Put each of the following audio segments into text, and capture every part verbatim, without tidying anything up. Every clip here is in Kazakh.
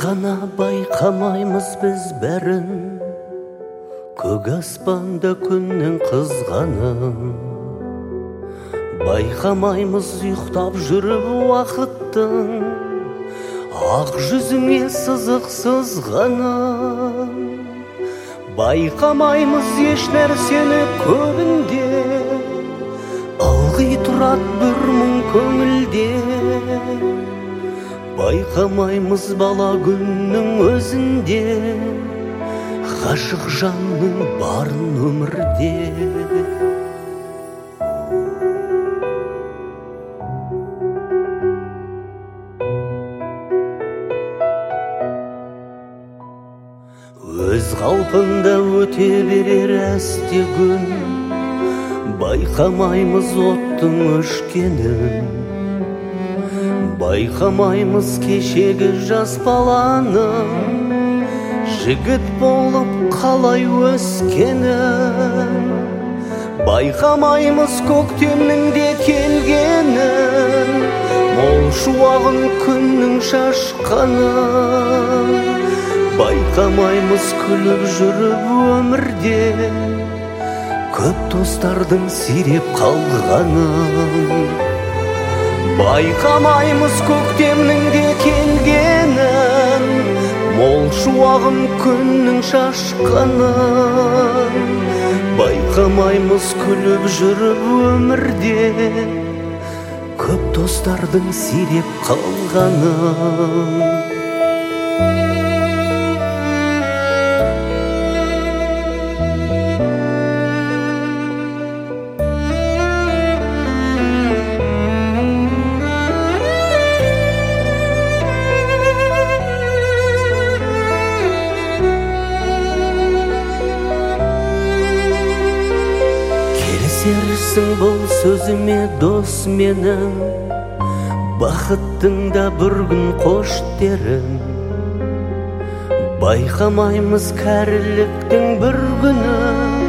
ғана байқамаймыз біз бәрін, көк аспанда күннің қызғанын. Байқамаймыз ұйықтап жүріп уақыттың, ақ жүзіңе сызық сызғанын. Байқамаймыз еш нәрсені көбінде, ылғи тұрат бір мұң көңілде. Байқамаймыз бала күннің өзінде, ғашық жанның барын өмірде. Өз қалпында өте берер әсте күн, байқамаймыз оттың өшкенін. Байқамаймыз кешегі жас баланың, жігіт болып қалай өскенін. Байқамаймыз көктемнің де келгенін, мол шуағын күннің шашқанын. Байқамаймыз күліп жүріп өмірде, көп достардың сиреп қалғанын. Байқамаймыз көктемнің де келгенін, мол шуағын күннің шашқанын. Байқамаймыз күліп жүріп өмірде, көп достардың сиреп қалғанын. Келісерсің бұл сөзіме дос менің, бақыттың да бір күн қош дерін. Байқамаймыз кәріліктің бір күні,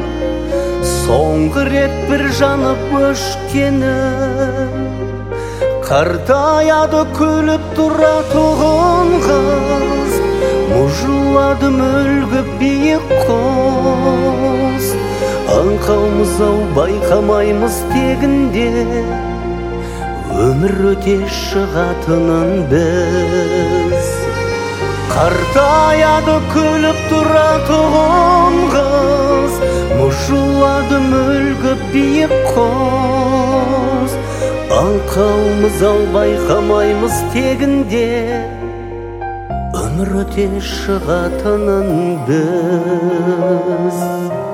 соңғы рет бір жанып өшкенін. Қартаяды күліп тұратұғын қыз, мұжылады мүлгіп биік қос. Аңқаумыз-ау байқамаймыз тегінде, өмір өте шығатынын біз. Қартаяды күліп тұратұғын қыз, мұжылады мүлгіп биік қос. Аңқаумыз-ау байқамаймыз тегінде, өмір өте шығатынын біз.